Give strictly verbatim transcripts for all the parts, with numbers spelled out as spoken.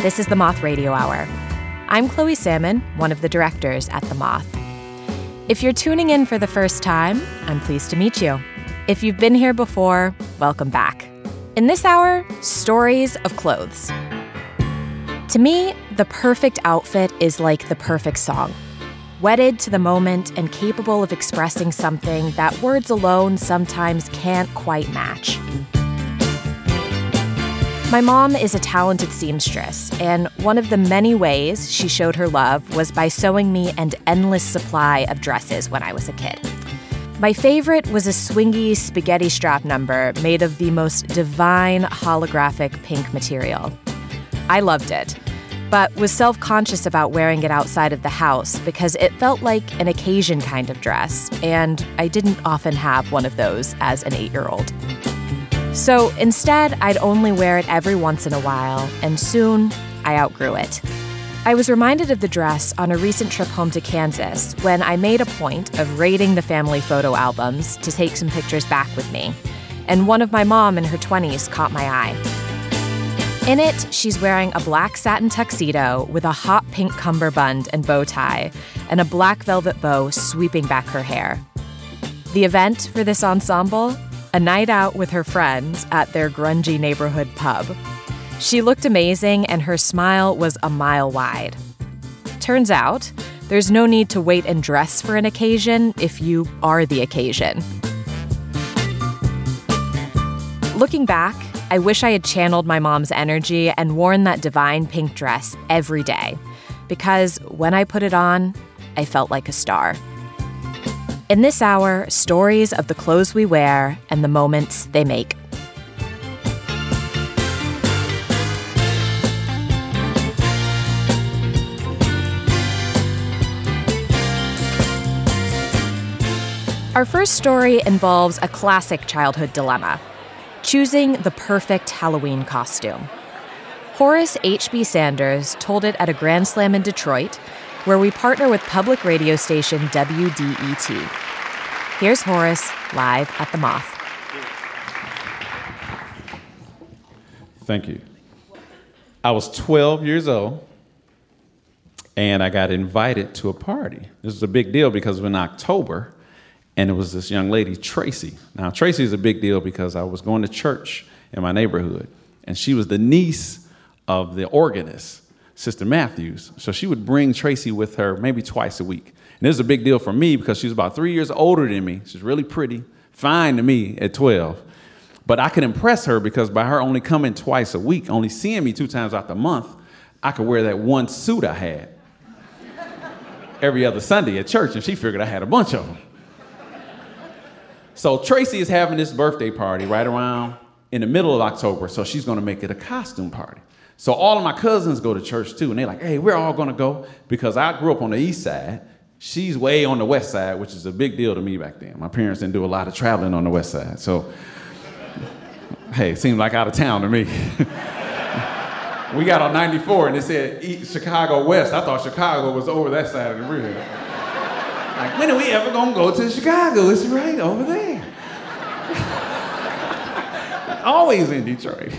This is the Moth Radio Hour. I'm Chloe Salmon, one of the directors at The Moth. If you're tuning in for the first time, I'm pleased to meet you. If you've been here before, welcome back. In this hour, stories of clothes. To me, the perfect outfit is like the perfect song. Wedded to the moment and capable of expressing something that words alone sometimes can't quite match. My mom is a talented seamstress, and one of the many ways she showed her love was by sewing me an endless supply of dresses when I was a kid. My favorite was a swingy spaghetti strap number made of the most divine holographic pink material. I loved it, but was self-conscious about wearing it outside of the house because it felt like an occasion kind of dress, and I didn't often have one of those as an eight-year-old. So instead, I'd only wear it every once in a while, and soon I outgrew it. I was reminded of the dress on a recent trip home to Kansas when I made a point of raiding the family photo albums to take some pictures back with me, and one of my mom in her twenties caught my eye. In it, she's wearing a black satin tuxedo with a hot pink cummerbund and bow tie, and a black velvet bow sweeping back her hair. The event for this ensemble? A night out with her friends at their grungy neighborhood pub. She looked amazing, and her smile was a mile wide. Turns out, there's no need to wait and dress for an occasion if you are the occasion. Looking back, I wish I had channeled my mom's energy and worn that divine pink dress every day, because when I put it on, I felt like a star. In this hour, stories of the clothes we wear and the moments they make. Our first story involves a classic childhood dilemma: choosing the perfect Halloween costume. Horace H B Sanders told it at a Grand Slam in Detroit, where we partner with public radio station W D E T. Here's Horace live at The Moth. Thank you. I was twelve years old, and I got invited to a party. This was a big deal because it was in October, and it was this young lady, Tracy. Now, Tracy is a big deal because I was going to church in my neighborhood, and she was the niece of the organist, Sister Matthews. So she would bring Tracy with her maybe twice a week. And this is a big deal for me because she was about three years older than me. She's really pretty, fine to me at twelve. But I could impress her because by her only coming twice a week, only seeing me two times out the month, I could wear that one suit I had every other Sunday at church, and she figured I had a bunch of them. So Tracy is having this birthday party right around in the middle of October, so she's gonna make it a costume party. So all of my cousins go to church too, and they're like, hey, we're all gonna go, because I grew up on the east side. She's way on the west side, which is a big deal to me back then. My parents didn't do a lot of traveling on the west side, so hey, it seemed like out of town to me. We got on ninety-four and it said East Chicago West. I thought Chicago was over that side of the river. Like, when are we ever gonna go to Chicago? It's right over there. Always in Detroit.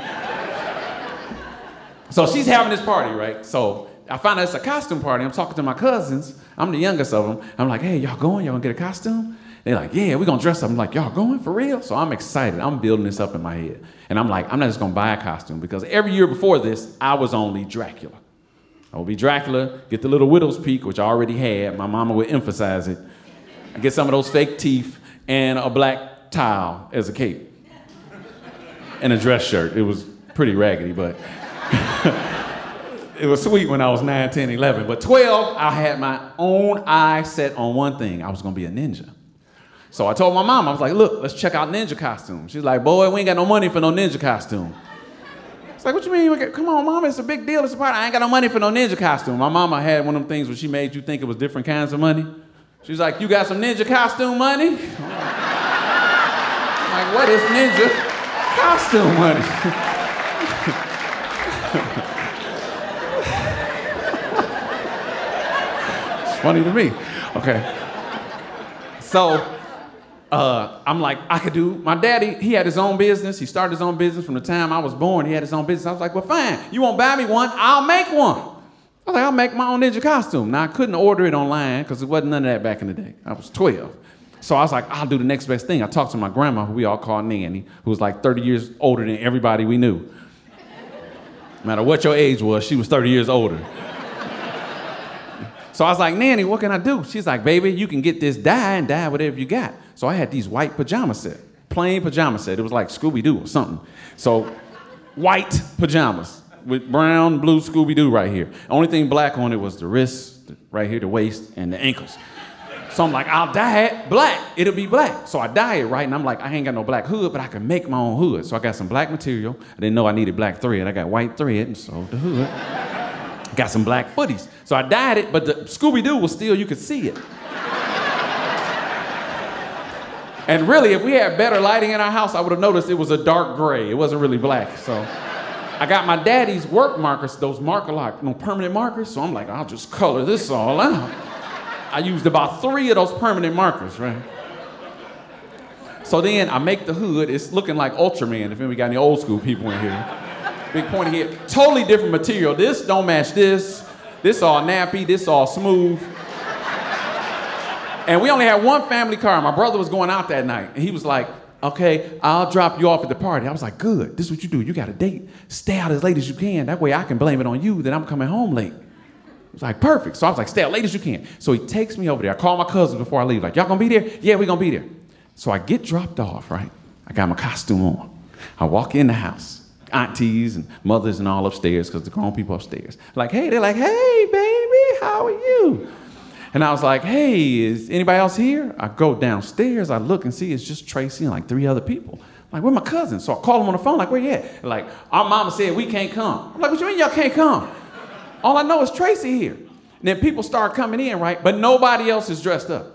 So she's having this party, right? So I find out it's a costume party. I'm talking to my cousins. I'm the youngest of them. I'm like, hey, y'all going? Y'all gonna get a costume? They're like, yeah, we're gonna dress up. I'm like, y'all going for real? So I'm excited. I'm building this up in my head. And I'm like, I'm not just gonna buy a costume, because every year before this, I was only Dracula. I would be Dracula, get the little widow's peak, which I already had. My mama would emphasize it. I get some of those fake teeth and a black towel as a cape. And a dress shirt. It was pretty raggedy, but it was sweet when I was nine, ten, eleven. But twelve, I had my own eye set on one thing. I was gonna be a ninja. So I told my mom, I was like, look, let's check out ninja costumes. She's like, boy, we ain't got no money for no ninja costume. It's like, what you mean? Come on, Mama, it's a big deal. It's a party. I ain't got no money for no ninja costume. My mama had one of them things where she made you think it was different kinds of money. She's like, you got some ninja costume money? I'm like, what is ninja costume money? It's funny to me. Okay. So, uh, I'm like, I could do, my daddy, he had his own business. He started his own business from the time I was born. He had his own business. I was like, well, fine. You won't buy me one? I'll make one. I was like, I'll make my own ninja costume. Now, I couldn't order it online because it wasn't none of that back in the day. I was twelve. So I was like, I'll do the next best thing. I talked to my grandma, who we all called Nanny, who was like thirty years older than everybody we knew. No matter what your age was, she was thirty years older. So I was like, Nanny, what can I do? She's like, baby, you can get this dye and dye whatever you got. So I had these white pajama set, plain pajama set. It was like Scooby-Doo or something. So white pajamas with brown, blue Scooby-Doo right here. Only thing black on it was the wrists, right here, the waist, and the ankles. So I'm like, I'll dye it black. It'll be black. So I dye it, right? And I'm like, I ain't got no black hood, but I can make my own hood. So I got some black material. I didn't know I needed black thread. I got white thread and sewed the hood. Got some black footies. So I dyed it, but the Scooby-Doo was still, you could see it. And really, if we had better lighting in our house, I would have noticed it was a dark gray. It wasn't really black. So I got my daddy's work markers, those marker like, you know, permanent markers. So I'm like, I'll just color this all out. I used about three of those permanent markers, right? So then I make the hood. It's looking like Ultraman, if we got any old school people in here. Big pointy head. Totally different material. This don't match this. This all nappy. This all smooth. And we only had one family car. My brother was going out that night. And he was like, okay, I'll drop you off at the party. I was like, good. This is what you do. You got a date. Stay out as late as you can. That way I can blame it on you that I'm coming home late. It was like, perfect. So I was like, stay as late as you can. So he takes me over there. I call my cousins before I leave. Like, y'all gonna be there? Yeah, we gonna be there. So I get dropped off, right? I got my costume on. I walk in the house. Aunties and mothers and all upstairs because the grown people upstairs. Like, hey, they're like, hey, baby, how are you? And I was like, hey, is anybody else here? I go downstairs. I look and see it's just Tracy and like three other people. I'm like, where my cousin? So I call them on the phone, like, where you at? They're like, our mama said we can't come. I'm like, what you mean y'all can't come? All I know is Tracy here. And then people start coming in, right? But nobody else is dressed up.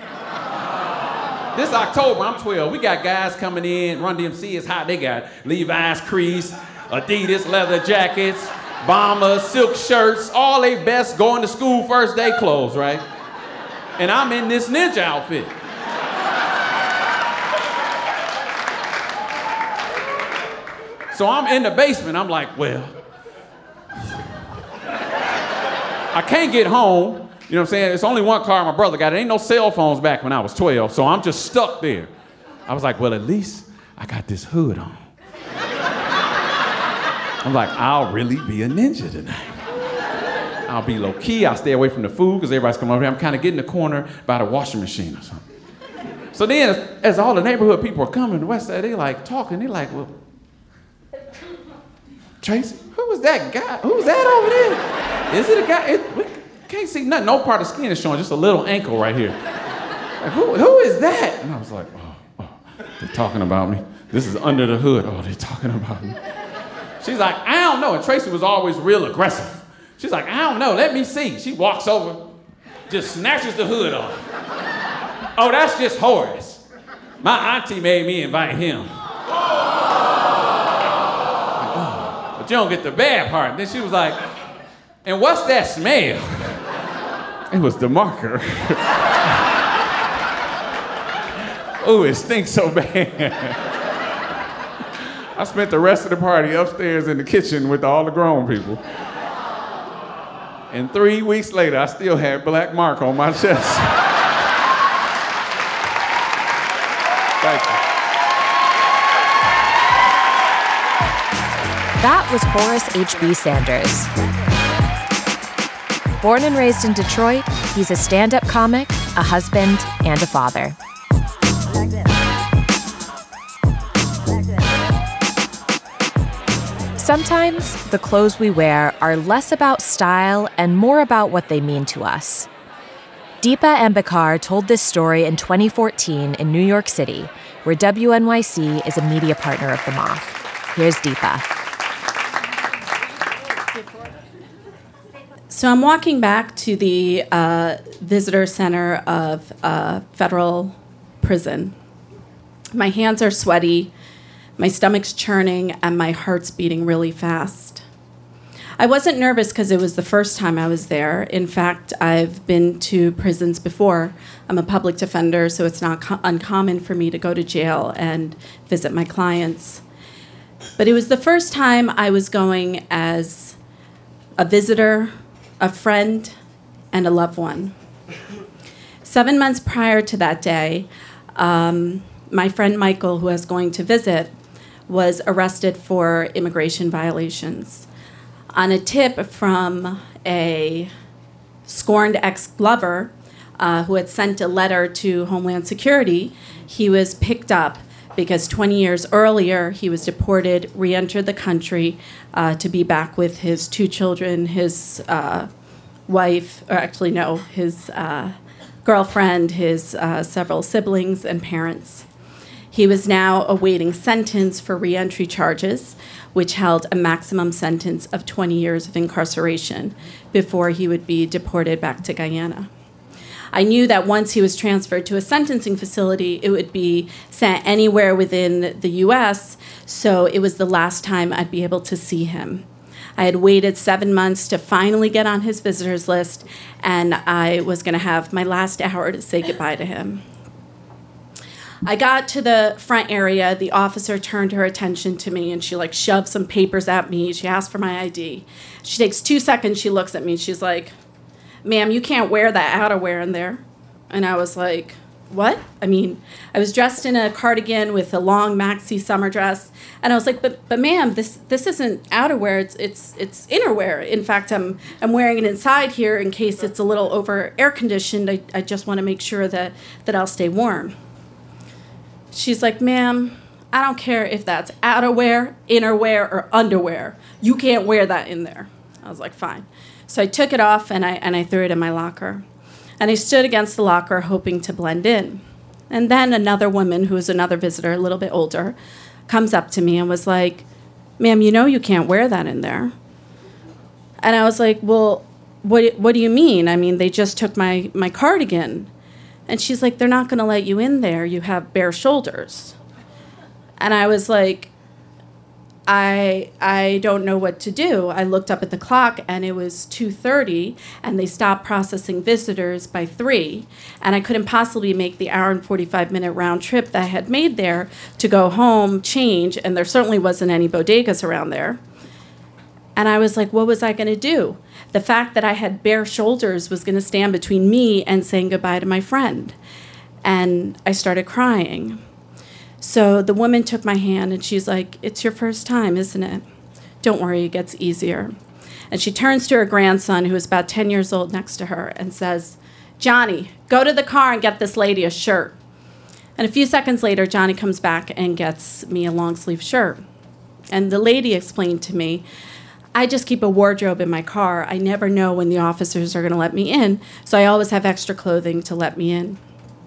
This October, I'm twelve. We got guys coming in. Run D M C is hot. They got Levi's crease, Adidas leather jackets, bombers, silk shirts, all they best going to school first day clothes, right? And I'm in this ninja outfit. So I'm in the basement. I'm like, well, I can't get home. You know what I'm saying? It's only one car my brother got. There ain't no cell phones back when I was twelve, so I'm just stuck there. I was like, well, at least I got this hood on. I'm like, I'll really be a ninja tonight. I'll be low-key. I'll stay away from the food because everybody's coming over here. I'm kind of getting in the corner by the washing machine or something. So then, as, as all the neighborhood people are coming to the west side, they like talking. They like, well, Tracy, who was that guy? Who's that over there? Is it a guy? It, we can't see nothing. No part of the skin is showing, just a little ankle right here. Like, who, who is that? And I was like, oh, oh, they're talking about me. This is under the hood. Oh, they're talking about me. She's like, I don't know. And Tracy was always real aggressive. She's like, I don't know. Let me see. She walks over, just snatches the hood off. Oh, that's just Horace. My auntie made me invite him. Oh, but you don't get the bad part. Then she was like, and what's that smell? It was the marker. Ooh, it stinks so bad. I spent the rest of the party upstairs in the kitchen with all the grown people. And three weeks later, I still had black mark on my chest. Thank you. That was Horace H B. Sanders. Born and raised in Detroit, he's a stand-up comic, a husband, and a father. Sometimes the clothes we wear are less about style and more about what they mean to us. Deepa Ambekar told this story in twenty fourteen in New York City, where W N Y C is a media partner of The Moth. Here's Deepa. So I'm walking back to the uh, visitor center of uh, federal prison. My hands are sweaty. My stomach's churning and my heart's beating really fast. I wasn't nervous because it was the first time I was there. In fact, I've been to prisons before. I'm a public defender, so it's not co- uncommon for me to go to jail and visit my clients. But it was the first time I was going as a visitor, a friend, and a loved one. Seven months prior to that day, um, my friend Michael, who I was going to visit, was arrested for immigration violations. On a tip from a scorned ex-lover uh, who had sent a letter to Homeland Security, he was picked up because twenty years earlier he was deported, re-entered the country uh, to be back with his two children, his uh, wife, or actually no, his uh, girlfriend, his uh, several siblings and parents. He was now awaiting sentence for re-entry charges, which held a maximum sentence of twenty years of incarceration before he would be deported back to Guyana. I knew that once he was transferred to a sentencing facility, it would be sent anywhere within the U S, so it was the last time I'd be able to see him. I had waited seven months to finally get on his visitors list, and I was going to have my last hour to say goodbye to him. I got to the front area. The officer turned her attention to me, and she like shoved some papers at me. She asked for my I D. She takes two seconds. She looks at me. She's like, "Ma'am, you can't wear that outerwear in there." And I was like, what? I mean, I was dressed in a cardigan with a long maxi summer dress, and I was like, but but ma'am, this this isn't outerwear, it's it's it's innerwear. In fact, I'm I'm wearing it inside here in case it's a little over air conditioned. I, I just want to make sure that, that I'll stay warm. She's like, "Ma'am, I don't care if that's outerwear, innerwear, or underwear. You can't wear that in there." I was like, fine. So I took it off and I and I threw it in my locker. And I stood against the locker hoping to blend in. And then another woman, who was another visitor, a little bit older, comes up to me and was like, "Ma'am, you know you can't wear that in there." And I was like, "Well, what what do you mean? I mean, they just took my, my cardigan." And she's like, "They're not going to let you in there. You have bare shoulders." And I was like, I I don't know what to do. I looked up at the clock, and it was two thirty, and they stopped processing visitors by three, and I couldn't possibly make the hour and forty-five minute round trip that I had made there to go home, change, and there certainly wasn't any bodegas around there. And I was like, what was I going to do? The fact that I had bare shoulders was going to stand between me and saying goodbye to my friend. And I started crying. So the woman took my hand, and she's like, "It's your first time, isn't it? Don't worry, it gets easier." And she turns to her grandson, who is about ten years old, next to her, and says, "Johnny, go to the car and get this lady a shirt." And a few seconds later, Johnny comes back and gets me a long-sleeve shirt. And the lady explained to me, "I just keep a wardrobe in my car. I never know when the officers are going to let me in, so I always have extra clothing to let me in."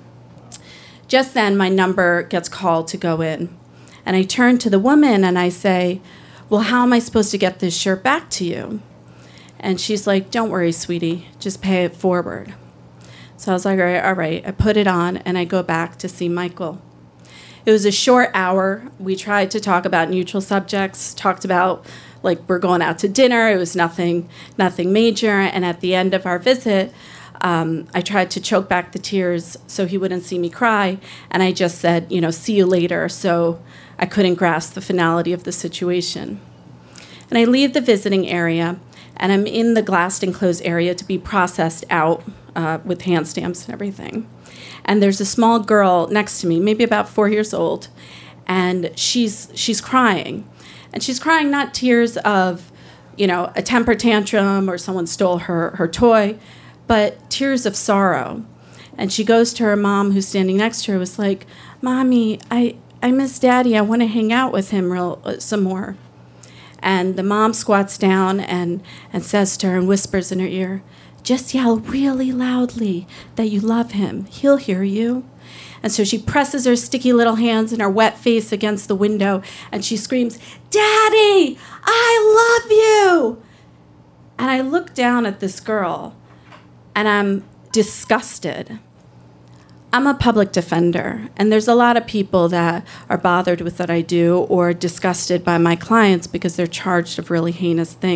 Just then, my number gets called to go in. And I turn to the woman and I say, "Well, how am I supposed to get this shirt back to you?" And she's like, "Don't worry, sweetie. Just pay it forward." So I was like, all right, all right. I put it on and I go back to see Michael. It was a short hour. We tried to talk about neutral subjects, talked about, like, we're going out to dinner. It was nothing, nothing major. And at the end of our visit, Um, I tried to choke back the tears so he wouldn't see me cry, and I just said, you know, "See you later," so I couldn't grasp the finality of the situation. And I leave the visiting area, and I'm in the glassed enclosed area to be processed out uh, with hand stamps and everything. And there's a small girl next to me, maybe about four years old, and she's she's crying. And she's crying not tears of, you know, a temper tantrum or someone stole her, her toy, but tears of sorrow. And she goes to her mom, who's standing next to her, was like, "Mommy, I, I miss Daddy. I want to hang out with him real uh, some more." And the mom squats down and, and says to her and whispers in her ear, "Just yell really loudly that you love him. He'll hear you." And so she presses her sticky little hands and her wet face against the window, and she screams, "Daddy, I love you!" And I look down at this girl, and I'm disgusted. I'm a public defender, and there's a lot of people that are bothered with what I do or disgusted by my clients because they're charged of really heinous things.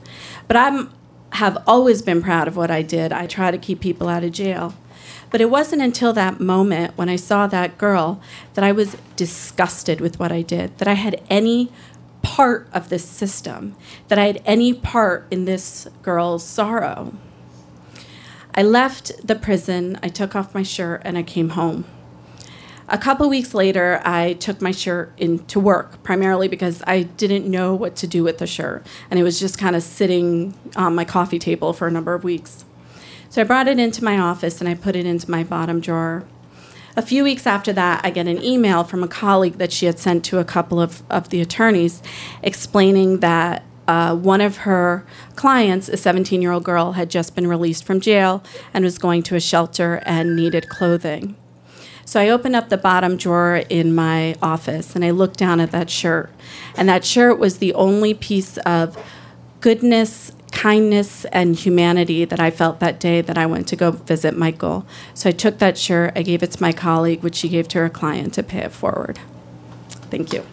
But I'm have always been proud of what I did. I try to keep people out of jail. But it wasn't until that moment when I saw that girl that I was disgusted with what I did, that I had any part of this system, that I had any part in this girl's sorrow. I left the prison, I took off my shirt, and I came home. A couple weeks later, I took my shirt into work, primarily because I didn't know what to do with the shirt, and it was just kind of sitting on my coffee table for a number of weeks. So I brought it into my office, and I put it into my bottom drawer. A few weeks after that, I get an email from a colleague that she had sent to a couple of, of the attorneys explaining that uh, one of her clients, a seventeen-year-old girl, had just been released from jail and was going to a shelter and needed clothing. So I opened up the bottom drawer in my office, and I looked down at that shirt. And that shirt was the only piece of goodness, kindness, and humanity that I felt that day that I went to go visit Michael. So I took that shirt, I gave it to my colleague, which she gave to her client to pay it forward. Thank you.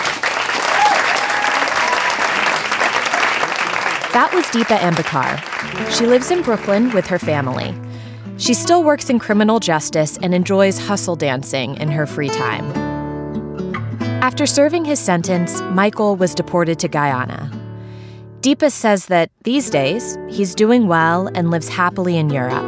That was Deepa Ambekar. She lives in Brooklyn with her family. She still works in criminal justice and enjoys hustle dancing in her free time. After serving his sentence, Michael was deported to Guyana. Deepa says that these days, he's doing well and lives happily in Europe.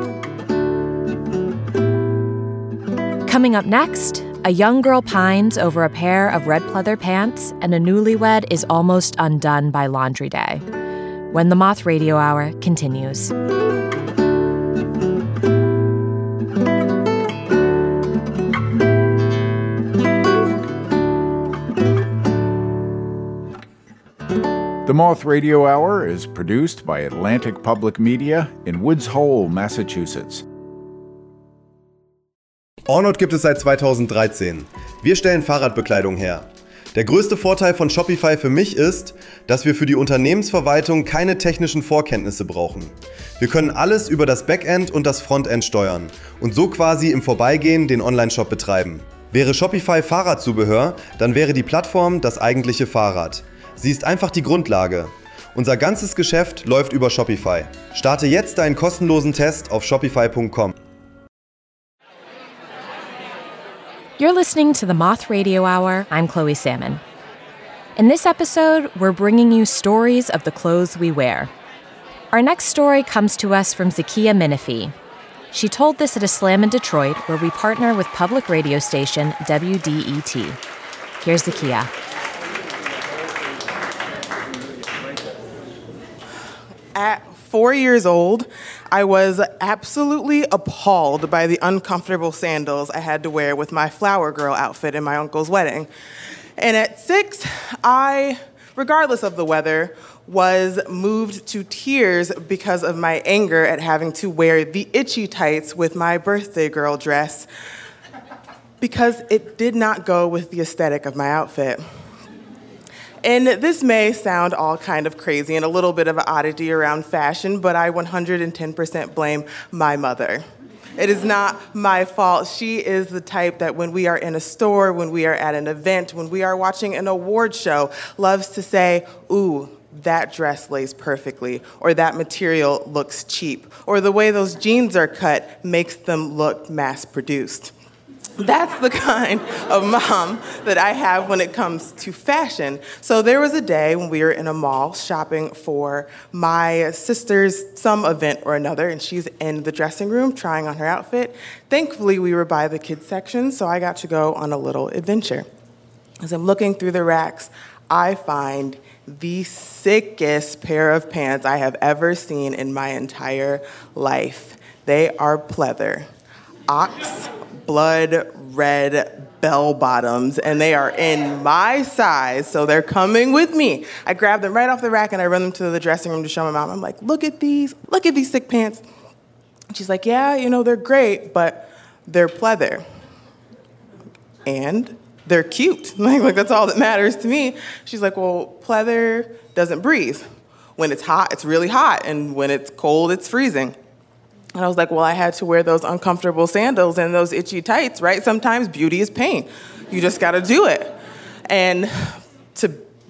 Coming up next, a young girl pines over a pair of red pleather pants, and a newlywed is almost undone by laundry day. When the Moth Radio Hour continues. The Moth Radio Hour is produced by Atlantic Public Media in Woods Hole, Massachusetts. Ornod gibt es seit zweitausenddreizehn. Wir stellen Fahrradbekleidung her. Der größte Vorteil von Shopify für mich ist, dass wir für die Unternehmensverwaltung keine technischen Vorkenntnisse brauchen. Wir können alles über das Backend und das Frontend steuern und so quasi im Vorbeigehen den Online-Shop betreiben. Wäre Shopify Fahrradzubehör, dann wäre die Plattform das eigentliche Fahrrad. Sie ist einfach die Grundlage. Unser ganzes Geschäft läuft über Shopify. Starte jetzt deinen kostenlosen Test auf shopify punkt com. You're listening to the Moth Radio Hour. I'm Chloe Salmon. In this episode, we're bringing you stories of the clothes we wear. Our next story comes to us from Zakiya Minifee. She told this at a slam in Detroit, where we partner with public radio station W D E T. Here's Zakiya. At four years old, I was absolutely appalled by the uncomfortable sandals I had to wear with my flower girl outfit in my uncle's wedding. And at six, I, regardless of the weather, was moved to tears because of my anger at having to wear the itchy tights with my birthday girl dress, because it did not go with the aesthetic of my outfit. And this may sound all kind of crazy and a little bit of an oddity around fashion, but I one hundred ten percent blame my mother. It is not my fault. She is the type that when we are in a store, when we are at an event, when we are watching an award show, loves to say, ooh, that dress lays perfectly, or that material looks cheap, or the way those jeans are cut makes them look mass-produced. That's the kind of mom that I have when it comes to fashion. So there was a day when we were in a mall shopping for my sister's some event or another, and she's in the dressing room trying on her outfit. Thankfully, we were by the kids section, so I got to go on a little adventure. As I'm looking through the racks, I find the sickest pair of pants I have ever seen in my entire life. They are pleather. Ox blood red bell bottoms, and they are in my size, so they're coming with me. I grab them right off the rack and I run them to the dressing room to show my mom. I'm like, look at these, look at these sick pants. And she's like, yeah, you know, they're great, but they're pleather. And they're cute. Like, like that's all that matters to me. She's like, well, pleather doesn't breathe. When it's hot, it's really hot, and when it's cold, it's freezing. And I was like, well, I had to wear those uncomfortable sandals and those itchy tights, right? Sometimes beauty is pain. You just got to do it. And to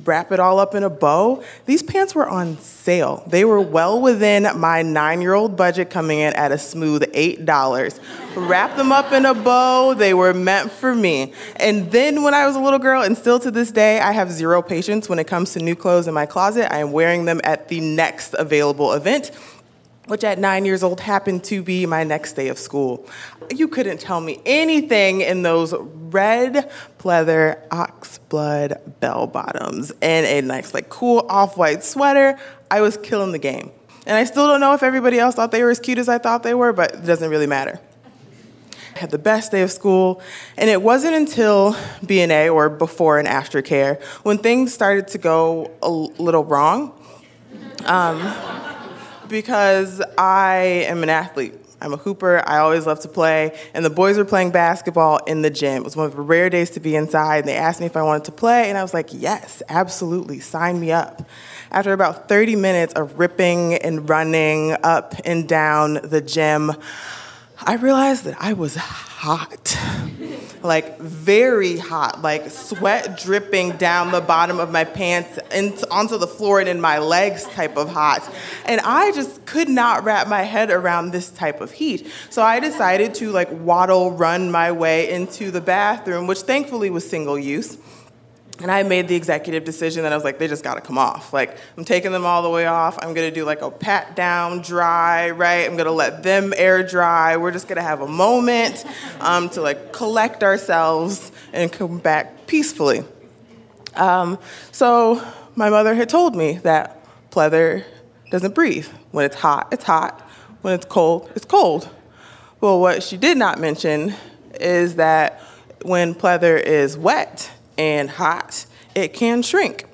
wrap it all up in a bow. These pants were on sale. They were well within my nine-year-old budget, coming in at a smooth eight dollars. Wrap them up in a bow. They were meant for me. And then when I was a little girl, and still to this day, I have zero patience when it comes to new clothes in my closet. I am wearing them at the next available event, which at nine years old happened to be my next day of school. You couldn't tell me anything in those red pleather oxblood bell bottoms and a nice, like, cool off-white sweater. I was killing the game. And I still don't know if everybody else thought they were as cute as I thought they were, but it doesn't really matter. I had the best day of school, and it wasn't until B N A, or before and after care, when things started to go a little wrong. Um, because I am an athlete. I'm a hooper. I always love to play. And the boys were playing basketball in the gym. It was one of the rare days to be inside. And they asked me if I wanted to play. And I was like, yes, absolutely. Sign me up. After about thirty minutes of ripping and running up and down the gym, I realized that I was hot. Like, very hot, like sweat dripping down the bottom of my pants into, onto the floor and in my legs type of hot. And I just could not wrap my head around this type of heat. So I decided to, like, waddle run my way into the bathroom, which thankfully was single use. And I made the executive decision that I was like, they just gotta come off. Like, I'm taking them all the way off. I'm gonna do like a pat down, dry, right? I'm gonna let them air dry. We're just gonna have a moment um, to like collect ourselves and come back peacefully. Um, so my mother had told me that pleather doesn't breathe. When it's hot, it's hot. When it's cold, it's cold. Well, what she did not mention is that when pleather is wet and hot, it can shrink.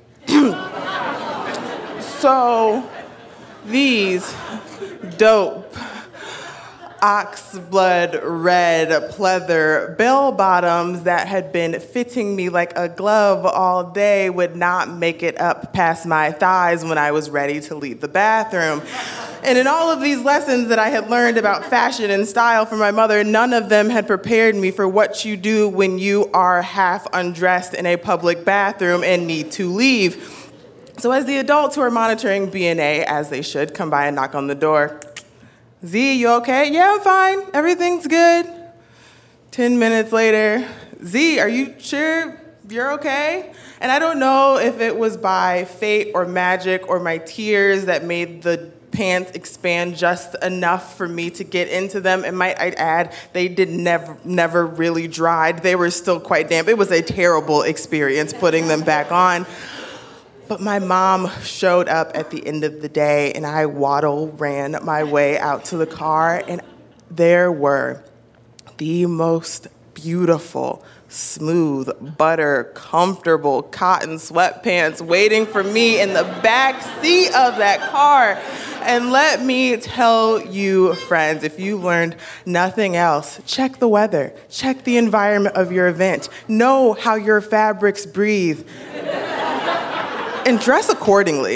So these dope oxblood red pleather bell bottoms that had been fitting me like a glove all day would not make it up past my thighs when I was ready to leave the bathroom. And in all of these lessons that I had learned about fashion and style from my mother, none of them had prepared me for what you do when you are half undressed in a public bathroom and need to leave. So as the adults who are monitoring B N A, as they should, come by and knock on the door, Z, you okay? Yeah, I'm fine. Everything's good. Ten minutes later, Z, are you sure you're okay? And I don't know if it was by fate or magic or my tears that made the pants expand just enough for me to get into them. And might I add, they did never, never really dried. They were still quite damp. It was a terrible experience putting them back on. But my mom showed up at the end of the day, and I waddle ran my way out to the car, and there were the most beautiful, smooth, butter, comfortable cotton sweatpants waiting for me in the back seat of that car. And let me tell you, friends, if you learned nothing else, check the weather, check the environment of your event, know how your fabrics breathe, and dress accordingly.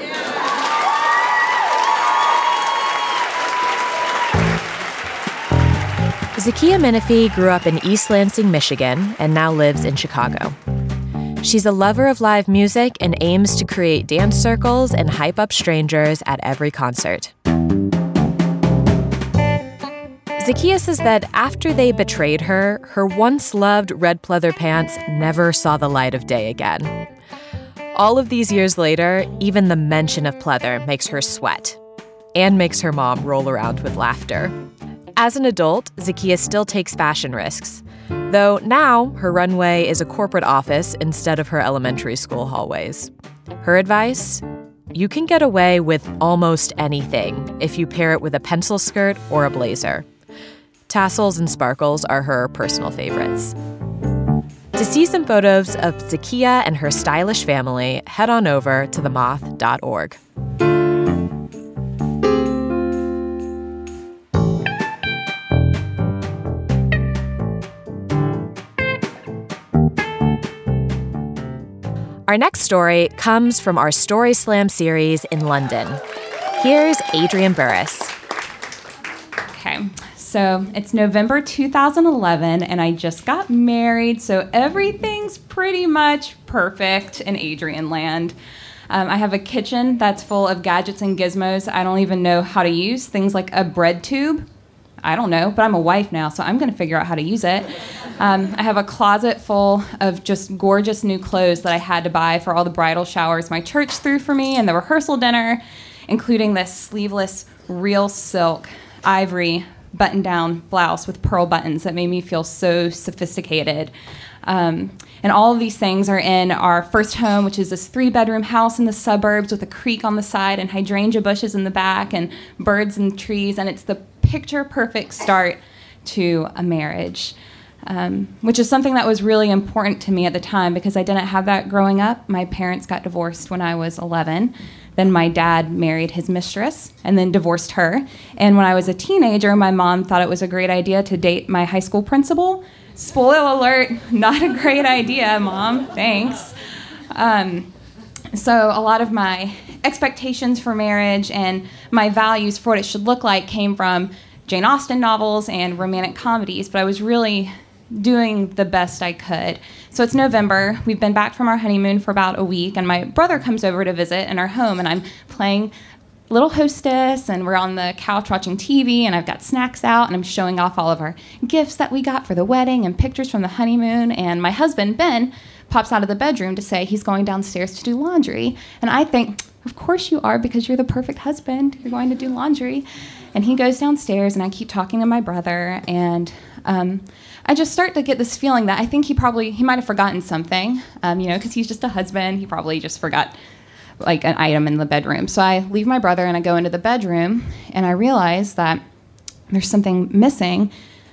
Zakiya Menifee grew up in East Lansing, Michigan, and now lives in Chicago. She's a lover of live music and aims to create dance circles and hype up strangers at every concert. Zakiya says that after they betrayed her, her once-loved red pleather pants never saw the light of day again. All of these years later, even the mention of pleather makes her sweat and makes her mom roll around with laughter. As an adult, Zakiya still takes fashion risks, though now her runway is a corporate office instead of her elementary school hallways. Her advice? You can get away with almost anything if you pair it with a pencil skirt or a blazer. Tassels and sparkles are her personal favorites. To see some photos of Zakiya and her stylish family, head on over to the moth dot org. Our next story comes from our Story Slam series in London. Here's Adrienne Burris. Okay, So it's November two thousand eleven, and I just got married, so everything's pretty much perfect in Adrian land. Um, I have a kitchen that's full of gadgets and gizmos I don't even know how to use, things like a bread tube. I don't know, but I'm a wife now, so I'm going to figure out how to use it. Um, I have a closet full of just gorgeous new clothes that I had to buy for all the bridal showers my church threw for me and the rehearsal dinner, including this sleeveless, real silk, ivory, button-down blouse with pearl buttons that made me feel so sophisticated. Um, and all of these things are in our first home, which is this three-bedroom house in the suburbs with a creek on the side and hydrangea bushes in the back and birds and trees, and it's the picture-perfect start to a marriage, um, which is something that was really important to me at the time because I didn't have that growing up. My parents got divorced when I was eleven. Then my dad married his mistress and then divorced her. And when I was a teenager, my mom thought it was a great idea to date my high school principal. Spoiler alert, not a great idea, Mom, thanks. Um, so a lot of my expectations for marriage and my values for what it should look like came from Jane Austen novels and romantic comedies, but I was really doing the best I could. So it's November. We've been back from our honeymoon for about a week, and my brother comes over to visit in our home, and I'm playing Little Hostess, and we're on the couch watching T V, and I've got snacks out, and I'm showing off all of our gifts that we got for the wedding and pictures from the honeymoon, and my husband, Ben, pops out of the bedroom to say he's going downstairs to do laundry, and I think, of course you are, because you're the perfect husband. You're going to do laundry. And he goes downstairs, and I keep talking to my brother, and um, I just start to get this feeling that I think he probably, he might have forgotten something, um, you know, because he's just a husband. He probably just forgot, like, an item in the bedroom. So I leave my brother, and I go into the bedroom, and I realize that there's something missing,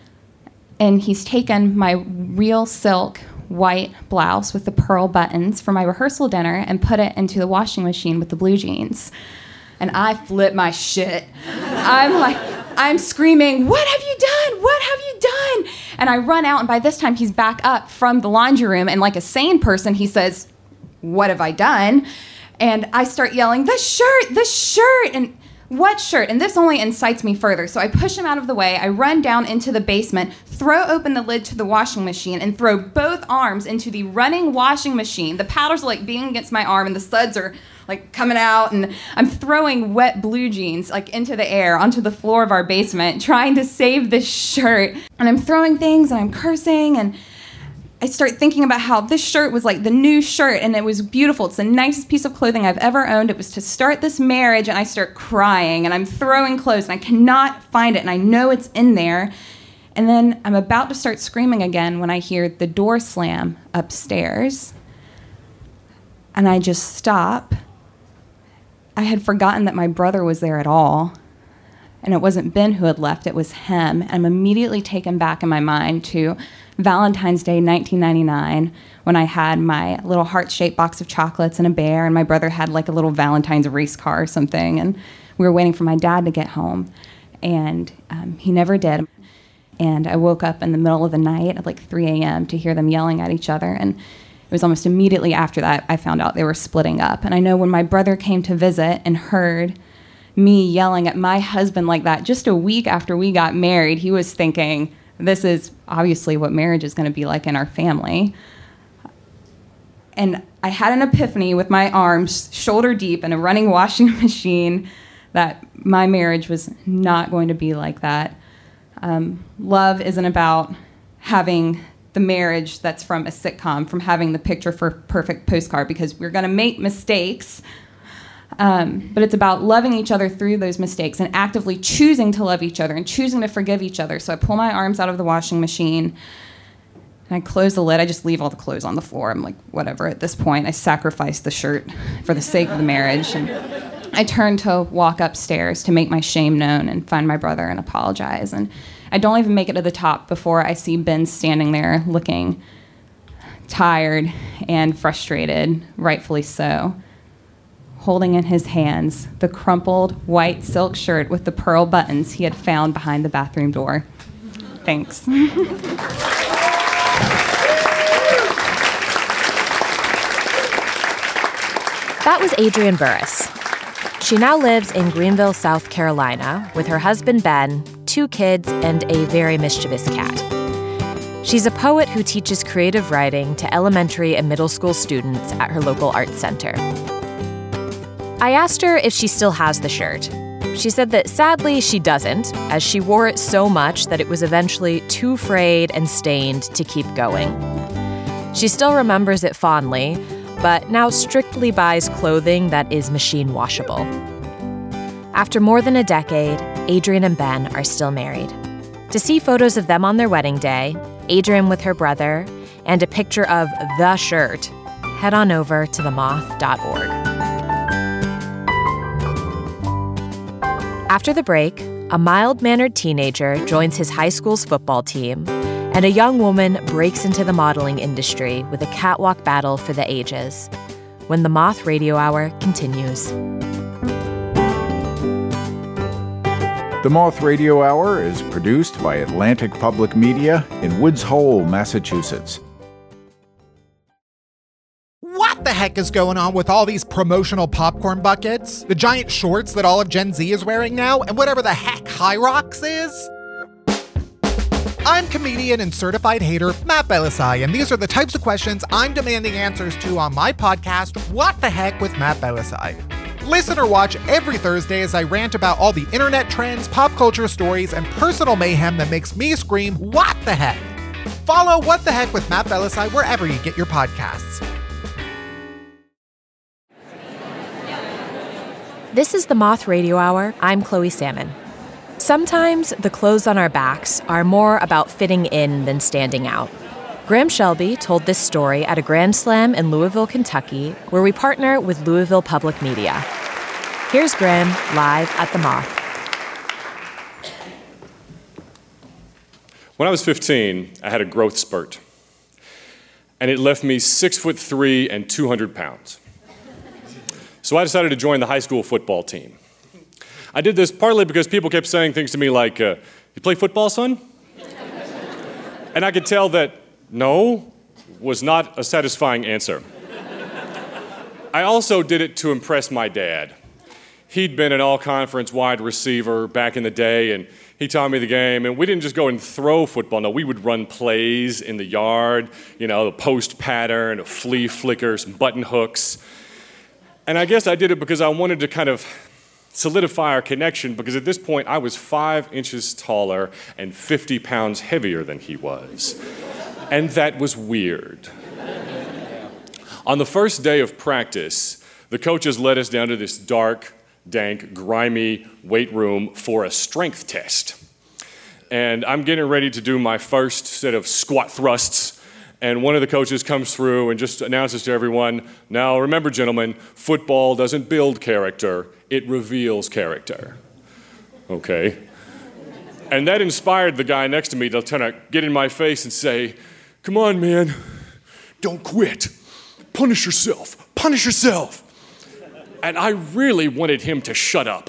and he's taken my real silk white blouse with the pearl buttons for my rehearsal dinner and put it into the washing machine with the blue jeans. And I flip my shit. I'm like, I'm screaming, what have you done? What have you done? And I run out, and by this time he's back up from the laundry room, and like a sane person, he says, what have I done? And I start yelling, the shirt, the shirt, and what shirt? And this only incites me further. So I push him out of the way, I run down into the basement, throw open the lid to the washing machine, and throw both arms into the running washing machine. The paddles are like beating against my arm, and the suds are like coming out, and I'm throwing wet blue jeans like into the air onto the floor of our basement, trying to save this shirt. And I'm throwing things, and I'm cursing, and I start thinking about how this shirt was like the new shirt, and it was beautiful. It's the nicest piece of clothing I've ever owned. It was to start this marriage, and I start crying, and I'm throwing clothes, and I cannot find it, and I know it's in there. And then I'm about to start screaming again when I hear the door slam upstairs, and I just stop. I had forgotten that my brother was there at all, and it wasn't Ben who had left, it was him. And I'm immediately taken back in my mind to Valentine's Day nineteen ninety-nine, when I had my little heart-shaped box of chocolates and a bear, and my brother had like a little Valentine's race car or something, and we were waiting for my dad to get home, and um, he never did. And I woke up in the middle of the night at like three a.m. to hear them yelling at each other, and it was almost immediately after that I found out they were splitting up. And I know when my brother came to visit and heard me yelling at my husband like that just a week after we got married, he was thinking, this is obviously what marriage is going to be like in our family. And I had an epiphany with my arms shoulder deep in a running washing machine that my marriage was not going to be like that. Um, love isn't about having the marriage that's from a sitcom, from having the picture for perfect postcard, because we're going to make mistakes. Um, but it's about loving each other through those mistakes and actively choosing to love each other and choosing to forgive each other. So I pull my arms out of the washing machine, and I close the lid. I just leave all the clothes on the floor. I'm like, whatever at this point. I sacrifice the shirt for the sake of the marriage. And I turn to walk upstairs to make my shame known and find my brother and apologize. And I don't even make it to the top before I see Ben standing there looking tired and frustrated, rightfully so, holding in his hands the crumpled white silk shirt with the pearl buttons he had found behind the bathroom door. Thanks. That was Adrienne Burris. She now lives in Greenville, South Carolina, with her husband Ben, two kids, and a very mischievous cat. She's a poet who teaches creative writing to elementary and middle school students at her local arts center. I asked her if she still has the shirt. She said that sadly she doesn't, as she wore it so much that it was eventually too frayed and stained to keep going. She still remembers it fondly, but now strictly buys clothing that is machine washable. After more than a decade, Adrienne and Ben are still married. To see photos of them on their wedding day, Adrienne with her brother, and a picture of the shirt, head on over to the moth dot org. After the break, a mild-mannered teenager joins his high school's football team, and a young woman breaks into the modeling industry with a catwalk battle for the ages. When the Moth Radio Hour continues. The Moth Radio Hour is produced by Atlantic Public Media in Woods Hole, Massachusetts. What the heck is going on with all these promotional popcorn buckets, the giant shorts that all of Gen Z is wearing now, and whatever the heck High Rocks is? I'm comedian and certified hater Matt Belisai, and these are the types of questions I'm demanding answers to on my podcast, What the Heck with Matt Belisai. Listen or watch every Thursday as I rant about all the internet trends, pop culture stories, and personal mayhem that makes me scream, what the heck? Follow What the Heck with Matt Belisai wherever you get your podcasts. This is the Moth Radio Hour. I'm Chloe Salmon. Sometimes the clothes on our backs are more about fitting in than standing out. Graham Shelby told this story at a Grand Slam in Louisville, Kentucky, where we partner with Louisville Public Media. Here's Graham live at the Moth. When I was fifteen, I had a growth spurt, and it left me six foot three and two hundred pounds. So I decided to join the high school football team. I did this partly because people kept saying things to me like, uh, you play football, son? And I could tell that no was not a satisfying answer. I also did it to impress my dad. He'd been an all-conference wide receiver back in the day, and he taught me the game, and we didn't just go and throw football. No, we would run plays in the yard, you know, the post pattern, a flea flicker, some button hooks. And I guess I did it because I wanted to kind of solidify our connection, because at this point I was five inches taller and fifty pounds heavier than he was. And that was weird. On the first day of practice, the coaches led us down to this dark, dank, grimy weight room for a strength test. And I'm getting ready to do my first set of squat thrusts, and one of the coaches comes through and just announces to everyone, now remember, gentlemen, football doesn't build character, it reveals character. Okay. And that inspired the guy next to me to kind of get in my face and say, come on, man, don't quit. Punish yourself, punish yourself. And I really wanted him to shut up.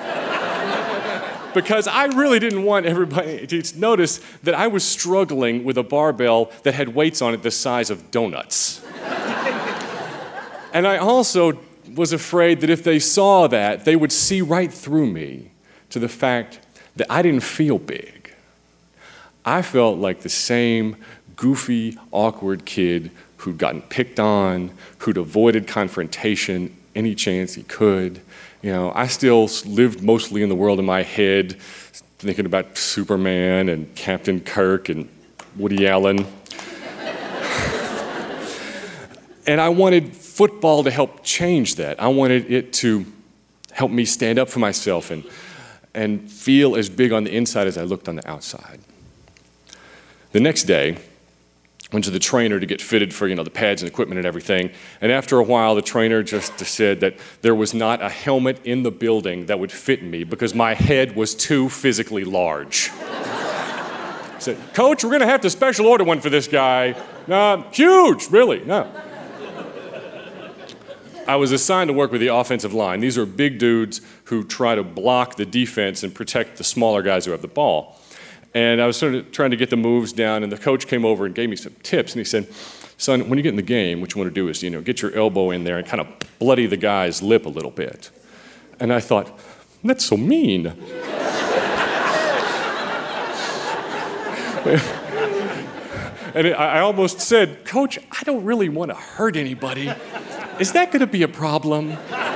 Because I really didn't want everybody to notice that I was struggling with a barbell that had weights on it the size of donuts. And I also was afraid that if they saw that, they would see right through me to the fact that I didn't feel big. I felt like the same goofy, awkward kid who'd gotten picked on, who'd avoided confrontation any chance he could. You know, I still lived mostly in the world in my head, thinking about Superman and Captain Kirk and Woody Allen. And I wanted football to help change that. I wanted it to help me stand up for myself and, and feel as big on the inside as I looked on the outside. The next day, went to the trainer to get fitted for, you know, the pads and equipment and everything. And after a while, the trainer just said that there was not a helmet in the building that would fit me because my head was too physically large. He said, Coach, we're going to have to special order one for this guy. Uh, huge, really, no. I was assigned to work with the offensive line. These are big dudes who try to block the defense and protect the smaller guys who have the ball. And I was sort of trying to get the moves down, and the coach came over and gave me some tips, and he said, son, when you get in the game, what you want to do is, you know, get your elbow in there and kind of bloody the guy's lip a little bit. And I thought, that's so mean. And it, I almost said, Coach, I don't really want to hurt anybody. Is that going to be a problem?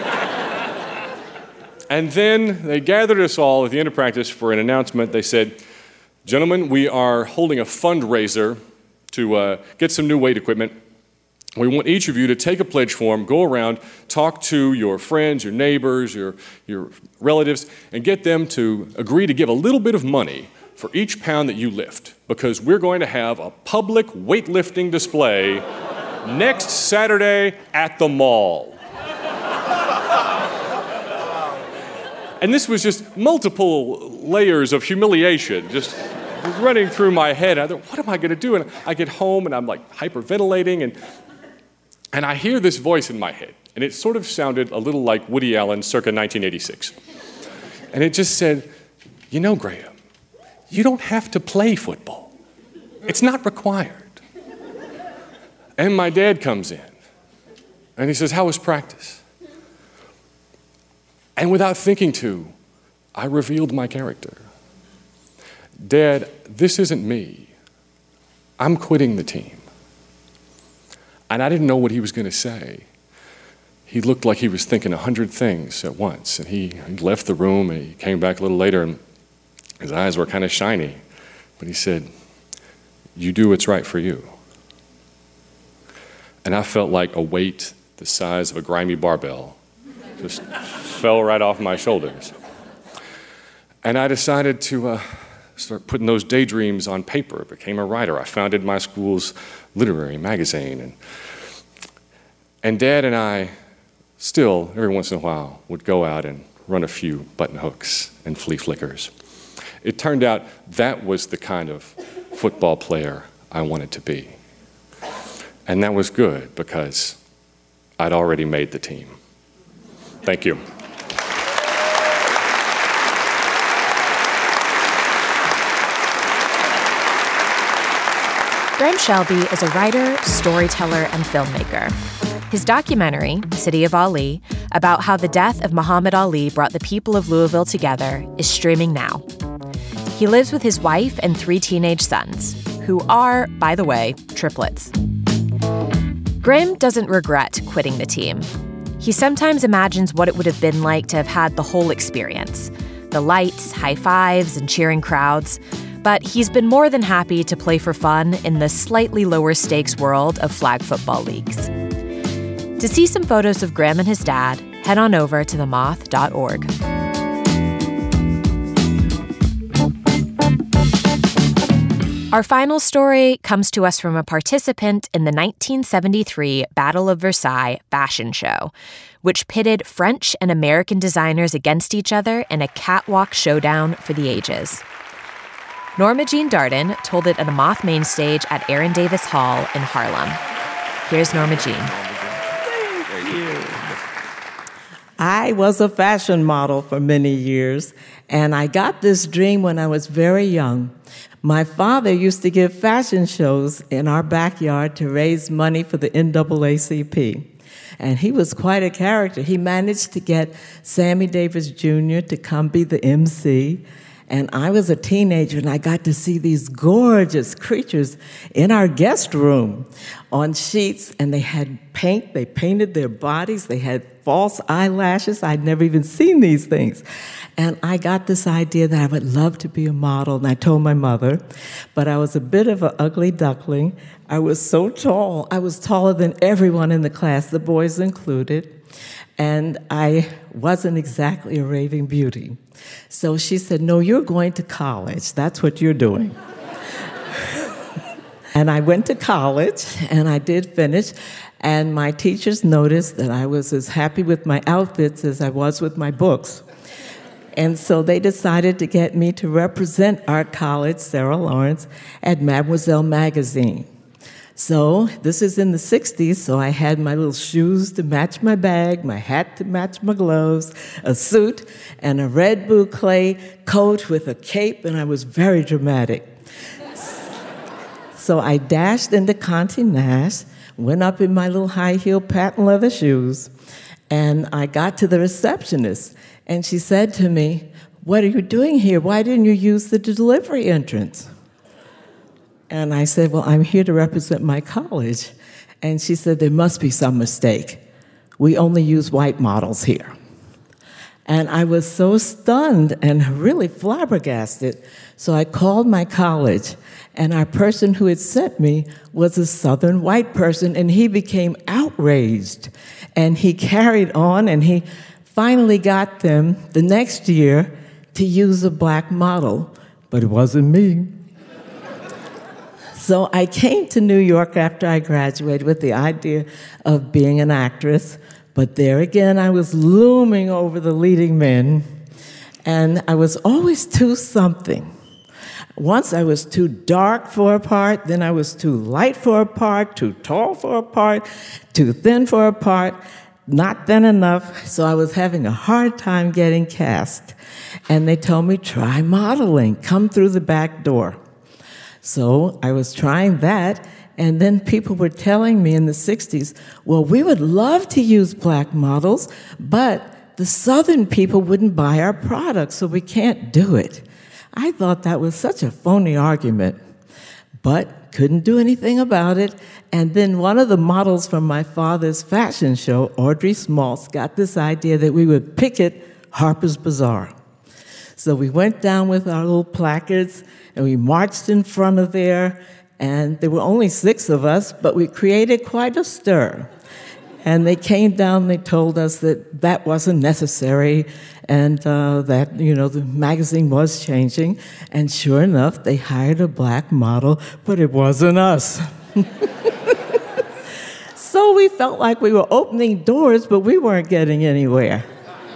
And then they gathered us all at the end of practice for an announcement. They said, gentlemen, we are holding a fundraiser to uh, get some new weight equipment. We want each of you to take a pledge form, go around, talk to your friends, your neighbors, your, your relatives, and get them to agree to give a little bit of money for each pound that you lift, because we're going to have a public weightlifting display next Saturday at the mall. And this was just multiple layers of humiliation, just running through my head. I thought, what am I going to do? And I get home, and I'm like hyperventilating, and and I hear this voice in my head, and it sort of sounded a little like Woody Allen circa nineteen eighty-six. And it just said, you know, Graham, you don't have to play football. It's not required. And my dad comes in, and he says, how was practice? And without thinking to, I revealed my character. Dad, this isn't me. I'm quitting the team. And I didn't know what he was going to say. He looked like he was thinking a hundred things at once. And he, he left the room, and he came back a little later, and his eyes were kind of shiny. But he said, you do what's right for you. And I felt like a weight the size of a grimy barbell just fell right off my shoulders. And I decided to uh, start putting those daydreams on paper. I became a writer. I founded my school's literary magazine. And, and Dad and I still, every once in a while, would go out and run a few button hooks and flea flickers. It turned out that was the kind of football player I wanted to be. And that was good because I'd already made the team. Thank you. Graham Shelby is a writer, storyteller, and filmmaker. His documentary, City of Ali, about how the death of Muhammad Ali brought the people of Louisville together, is streaming now. He lives with his wife and three teenage sons, who are, by the way, triplets. Graham doesn't regret quitting the team. He sometimes imagines what it would have been like to have had the whole experience, the lights, high fives, and cheering crowds. But he's been more than happy to play for fun in the slightly lower stakes world of flag football leagues. To see some photos of Graham and his dad, head on over to the moth dot org. Our final story comes to us from a participant in the nineteen seventy-three Battle of Versailles fashion show, which pitted French and American designers against each other in a catwalk showdown for the ages. Norma Jean Darden told it at a Moth main stage at Aaron Davis Hall in Harlem. Here's Norma Jean. Thank you. I was a fashion model for many years, and I got this dream when I was very young. My father used to give fashion shows in our backyard to raise money for the N double A C P. And he was quite a character. He managed to get Sammy Davis Junior to come be the M C. And I was a teenager, and I got to see these gorgeous creatures in our guest room on sheets, and they had paint. They painted their bodies. They had false eyelashes. I'd never even seen these things. And I got this idea that I would love to be a model, and I told my mother, but I was a bit of an ugly duckling. I was so tall. I was taller than everyone in the class, the boys included, and I wasn't exactly a raving beauty. So she said, no, you're going to college. That's what you're doing. And I went to college, and I did finish, and my teachers noticed that I was as happy with my outfits as I was with my books. And so they decided to get me to represent our college, Sarah Lawrence, at Mademoiselle magazine. So this is in the sixties, so I had my little shoes to match my bag, my hat to match my gloves, a suit, and a red boucle coat with a cape, and I was very dramatic. So I dashed into Conte Nash, went up in my little high-heel patent leather shoes, and I got to the receptionist, and she said to me, what are you doing here? Why didn't you use the delivery entrance? And I said, well, I'm here to represent my college. And she said, there must be some mistake. We only use white models here. And I was so stunned and really flabbergasted. So I called my college, and our person who had sent me was a Southern white person, and he became outraged. And he carried on, and he finally got them the next year to use a black model, but it wasn't me. So I came to New York after I graduated with the idea of being an actress, but there again I was looming over the leading men, and I was always too something. Once I was too dark for a part, then I was too light for a part, too tall for a part, too thin for a part, not thin enough, so I was having a hard time getting cast. And they told me, try modeling, come through the back door. So I was trying that, and then people were telling me in the sixties, well, we would love to use black models, but the Southern people wouldn't buy our products, so we can't do it. I thought that was such a phony argument, but couldn't do anything about it. And then one of the models from my father's fashion show, Audrey Smaltz, got this idea that we would picket Harper's Bazaar. So we went down with our little placards, and we marched in front of there, and there were only six of us, but we created quite a stir. And they came down, they told us that that wasn't necessary, and uh, that, you know, the magazine was changing. And sure enough, they hired a black model, but it wasn't us. So we felt like we were opening doors, but we weren't getting anywhere.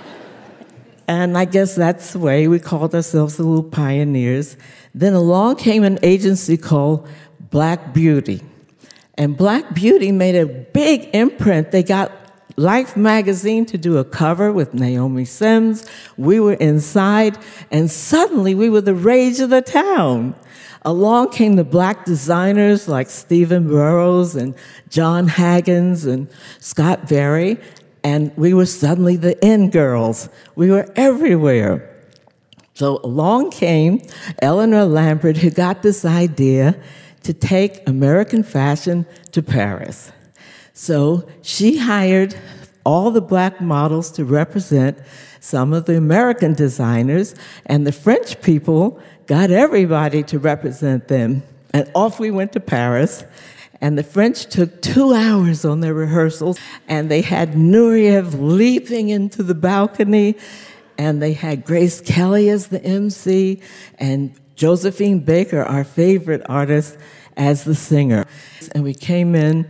And I guess that's the way we called ourselves the little pioneers. Then along came an agency called Black Beauty. And Black Beauty made a big imprint. They got Life magazine to do a cover with Naomi Sims. We were inside, and suddenly we were the rage of the town. Along came the black designers like Stephen Burrows and John Haggins and Scott Berry, and we were suddenly the in girls. We were everywhere. So along came Eleanor Lambert, who got this idea to take American fashion to Paris. So she hired all the black models to represent some of the American designers, and the French people got everybody to represent them. And off we went to Paris, and the French took two hours on their rehearsals, and they had Nureyev leaping into the balcony, and they had Grace Kelly as the M C, and Josephine Baker, our favorite artist, as the singer. And we came in,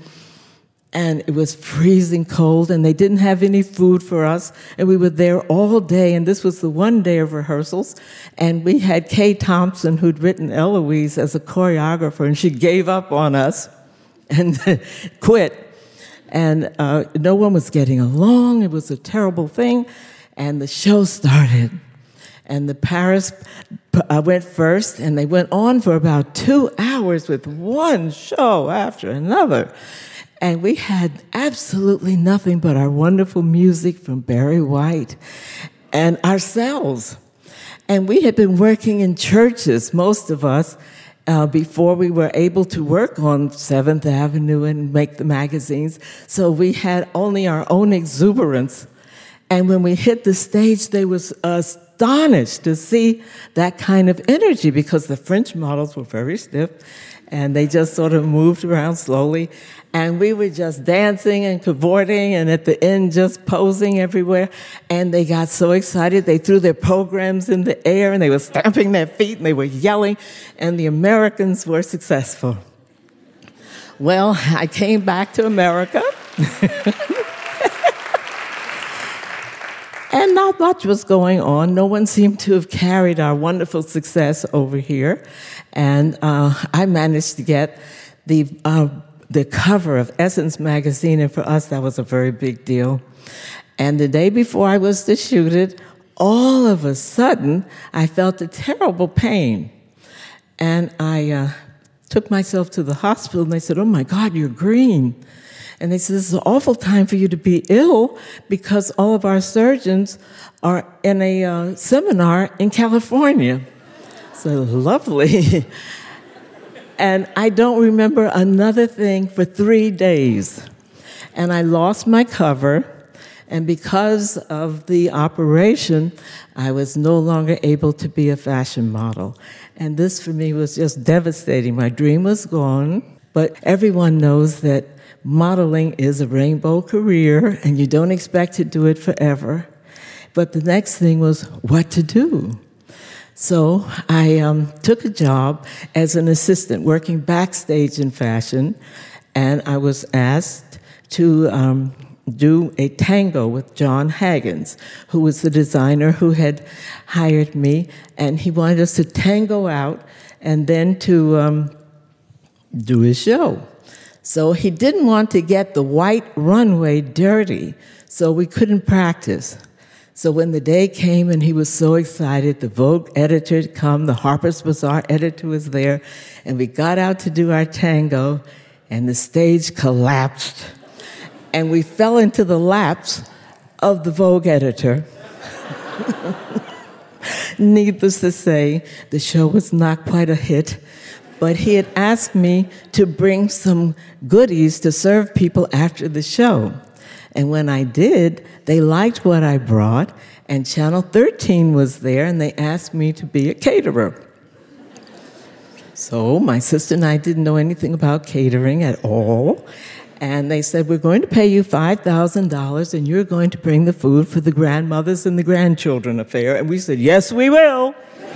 and it was freezing cold, and they didn't have any food for us, and we were there all day, and this was the one day of rehearsals, and we had Kay Thompson, who'd written Eloise, as a choreographer, and she gave up on us and quit, and uh, no one was getting along. It was a terrible thing, and the show started, and the Paris uh, went first, and they went on for about two hours with one show after another. And we had absolutely nothing but our wonderful music from Barry White and ourselves. And we had been working in churches, most of us, uh, before we were able to work on seventh Avenue and make the magazines. So we had only our own exuberance. And when we hit the stage, they was astonished to see that kind of energy, because the French models were very stiff, and they just sort of moved around slowly. And we were just dancing and cavorting, and at the end just posing everywhere. And they got so excited, they threw their programs in the air, and they were stamping their feet, and they were yelling, and the Americans were successful. Well, I came back to America. And not much was going on. No one seemed to have carried our wonderful success over here. And uh, I managed to get the uh, the cover of Essence magazine, and for us, that was a very big deal. And the day before I was to shoot it, all of a sudden, I felt a terrible pain. And I uh, took myself to the hospital, and they said, "Oh my God, you're green." And they said, "This is an awful time for you to be ill, because all of our surgeons are in a uh, seminar in California." So lovely. And I don't remember another thing for three days. And I lost my cover, and because of the operation, I was no longer able to be a fashion model. And this for me was just devastating. My dream was gone, but everyone knows that modeling is a rainbow career, and you don't expect to do it forever. But the next thing was what to do. So I um, took a job as an assistant working backstage in fashion, and I was asked to um, do a tango with John Haggins, who was the designer who had hired me, and he wanted us to tango out and then to um, do his show. So he didn't want to get the white runway dirty, so we couldn't practice. So when the day came and he was so excited, the Vogue editor had come, the Harper's Bazaar editor was there, and we got out to do our tango, and the stage collapsed. And we fell into the laps of the Vogue editor. Needless to say, the show was not quite a hit, but he had asked me to bring some goodies to serve people after the show. And when I did, they liked what I brought, and Channel thirteen was there, and they asked me to be a caterer. So my sister and I didn't know anything about catering at all, and they said, we're going to pay you five thousand dollars, and you're going to bring the food for the grandmothers and the grandchildren affair. And we said, yes, we will.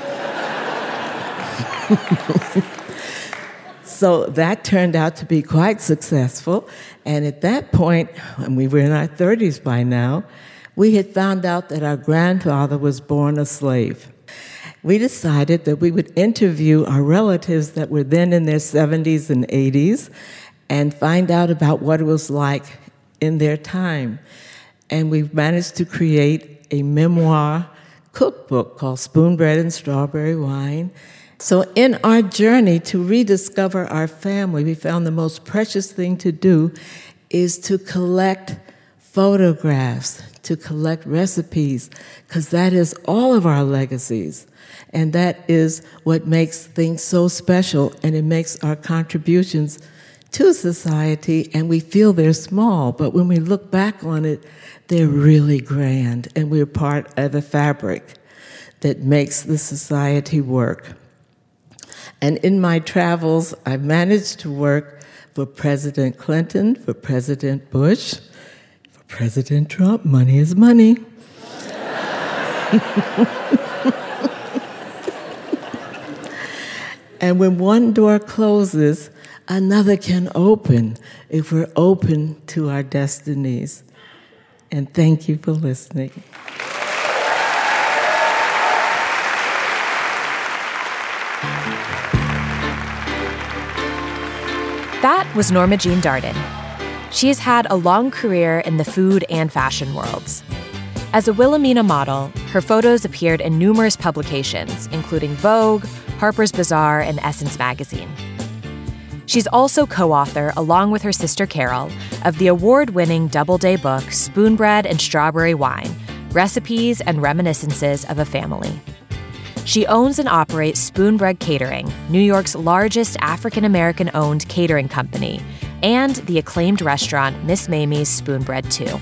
So that turned out to be quite successful. And at that point, and we were in our thirties by now, we had found out that our grandfather was born a slave. We decided that we would interview our relatives that were then in their seventies and eighties and find out about what it was like in their time. And we managed to create a memoir cookbook called Spoonbread and Strawberry Wine. So in our journey to rediscover our family, we found the most precious thing to do is to collect photographs, to collect recipes, because that is all of our legacies. And that is what makes things so special, and it makes our contributions to society, and we feel they're small, but when we look back on it, they're really grand, and we're part of the fabric that makes the society work. And in my travels, I've managed to work for President Clinton, for President Bush, for President Trump. Money is money. And when one door closes, another can open if we're open to our destinies. And thank you for listening. That was Norma Jean Darden. She has had a long career in the food and fashion worlds. As a Wilhelmina model, her photos appeared in numerous publications, including Vogue, Harper's Bazaar, and Essence magazine. She's also co-author, along with her sister Carol, of the award-winning Doubleday book Spoonbread and Strawberry Wine, Recipes and Reminiscences of a Family. She owns and operates Spoonbread Catering, New York's largest African-American-owned catering company, and the acclaimed restaurant Miss Mamie's Spoonbread too.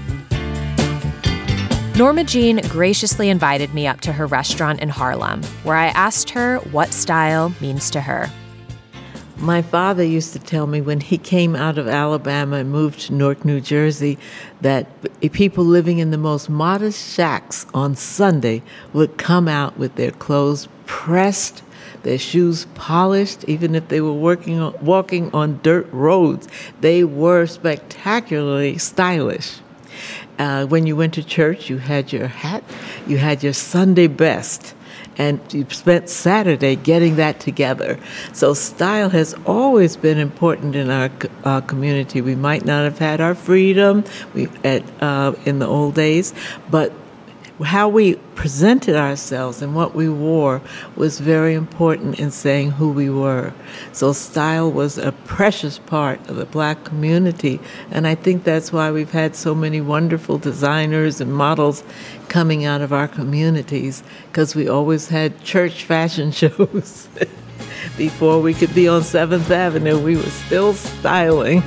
Norma Jean graciously invited me up to her restaurant in Harlem, where I asked her what style means to her. My father used to tell me when he came out of Alabama and moved to Newark, New Jersey, that people living in the most modest shacks on Sunday would come out with their clothes pressed, their shoes polished, even if they were working on, walking on dirt roads. They were spectacularly stylish. Uh, when you went to church, you had your hat, you had your Sunday best. And you spent Saturday getting that together. So style has always been important in our uh, community. We might not have had our freedom we, at, uh, in the old days, but how we presented ourselves and what we wore was very important in saying who we were. So style was a precious part of the Black community, and I think that's why we've had so many wonderful designers and models coming out of our communities, because we always had church fashion shows Before we could be on seventh Avenue, we were still styling.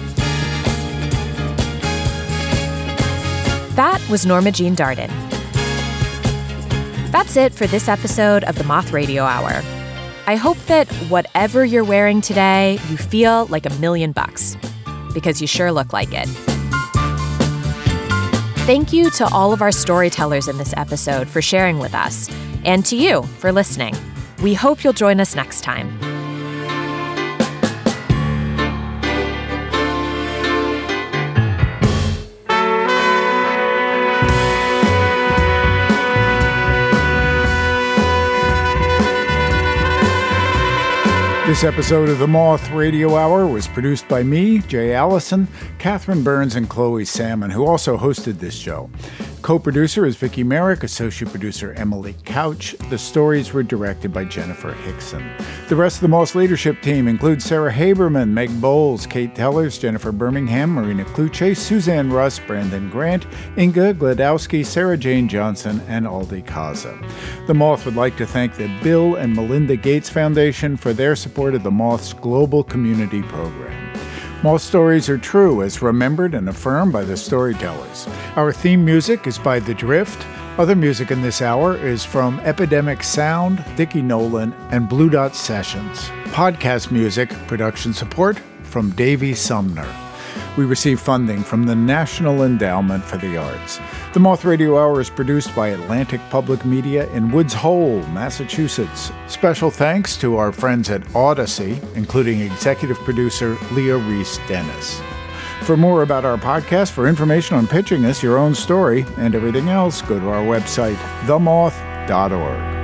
That was Norma Jean Darden. That's it for this episode of the Moth Radio Hour. I hope that whatever you're wearing today, you feel like a million bucks, because you sure look like it. Thank you to all of our storytellers in this episode for sharing with us, and to you for listening. We hope you'll join us next time. This episode of the Moth Radio Hour was produced by me, Jay Allison, Catherine Burns, and Chloe Salmon, who also hosted this show. Co-producer is Vicki Merrick, associate producer Emily Couch. The stories were directed by Jennifer Hickson. The rest of the Moth leadership team includes Sarah Haberman, Meg Bowles, Kate Tellers, Jennifer Birmingham, Marina Kluche, Suzanne Russ, Brandon Grant, Inga Gladowski, Sarah Jane Johnson, and Aldi Kaza. The Moth would like to thank the Bill and Melinda Gates Foundation for their support of the Moth's global community program. Moth stories are true, as remembered and affirmed by the storytellers. Our theme music is by The Drift. Other music in this hour is from Epidemic Sound, Dickie Nolan, and Blue Dot Sessions. Podcast music, production support from Davey Sumner. We receive funding from the National Endowment for the Arts. The Moth Radio Hour is produced by Atlantic Public Media in Woods Hole, Massachusetts. Special thanks to our friends at Odyssey, including executive producer Leah Reese Dennis. For more about our podcast, for information on pitching us your own story, and everything else, go to our website, the moth dot org.